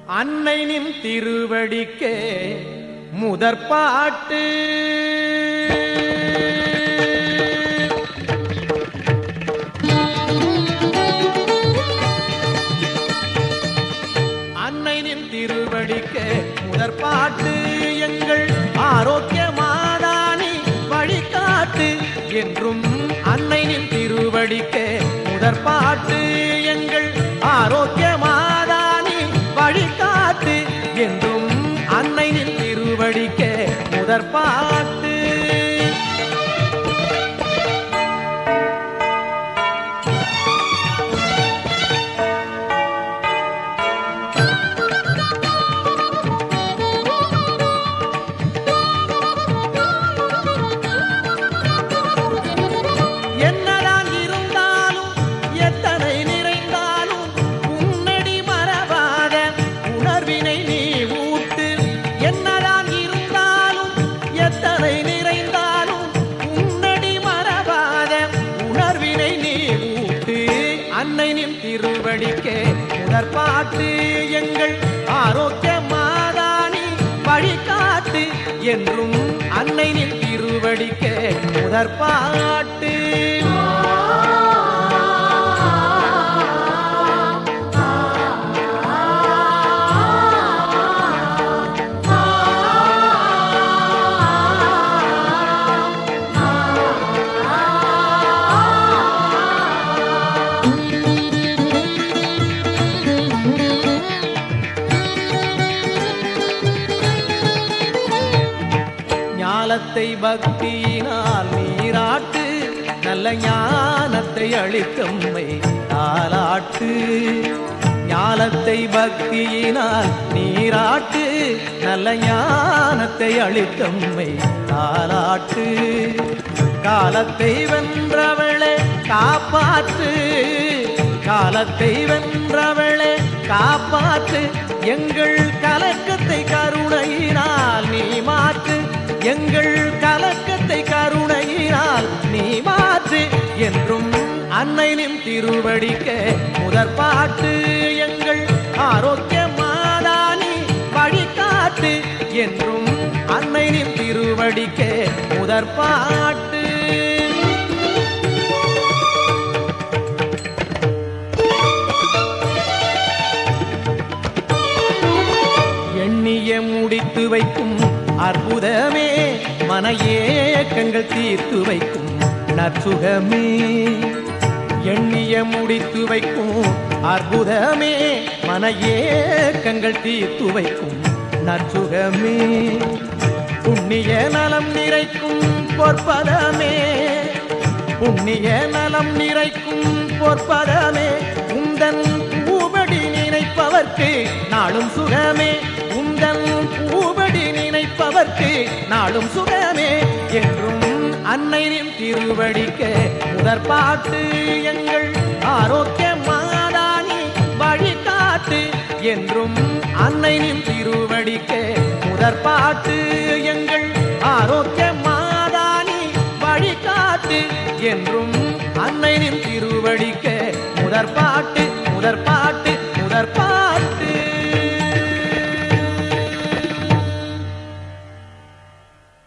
அன்னை நின் திருவடிக்கே முதற்பாட்டு. அன்னை நின் திருவடிக்கே முதற்பாட்டு, எங்கள் ஆரோக்கிய மாதானி வழிகாட்டு என்றும். அன்னை நின் திருவடிக்கே முதற்பாட்டு, எங்கள் ஆரோக்கிய மாதானி வழிகாட்டு என்றும். அன்னை நின் திருவடிக்கே முதற்பாட்டு. அன்னை நின் திருவடிக்கே முதற்பாட்டு, எங்கள் ஆரோக்கிய மாதானி வழிகாட்டு என்றும். அன்னை நின் திருவடிக்கே முதற்பாட்டு. ஞானத்தை பக்தியினால் நீராட்டு, நல்ல ஞானத்தை அளித்தம்மை தாலாட்டு. ஞானத்தை பக்தியினால் நீராட்டு, நல்ல ஞானத்தை அளித்தம்மை தாலாட்டு. காலத்தை வென்றவளே காப்பாற்று, காலத்தை வென்றவளே காப்பாற்று. எங்கள் கலக்கத்தை கருணையினால் நீ மாற்று, எங்கள் கலக்கத்தை கருணையினால் நீ மாற்று என்றும். அன்னை நின் திருவடிக்கே முதற்பாட்டு, எங்கள் ஆரோக்கிய மாதானி வழிகாட்டு என்றும். அன்னை நின் திருவடிக்கே முதற்பாட்டு. எண்ணிய முடித்து வைக்கும் அற்புதமே, மன ஏக்கங்கள் தீர்த்து வைக்கும் நற்சுகமே. எண்ணிய முடித்து வைக்கும் அற்புதமே, மன ஏக்கங்கள் தீர்த்து வைக்கும் நற்சுகமே. புண்ணிய நலம் நிறைக்கும் பொற்பதமே, புண்ணிய நலம் நிறைக்கும் பொற்பதமே. உந்தன் பூபடி நினைப்பவர்க்கு நாளும் சுகமே, உந்தன் பூபடி நினைப்பவர்க்கு நாளும் சுகமே என்றும். அன்னை நின் திருவடிக்கே முதற்பாட்டு, எங்கள் ஆரோக்கிய மாதானி வழிகாட்டு என்றும். அன்னை நின் திருவடிக்கே முதற்பாட்டு, எங்கள் ஆரோக்கிய மாதானி வழிகாட்டு என்றும். அன்னை நின் திருவடிக்கே முதற்பாட்டு முதற்பாட்டு.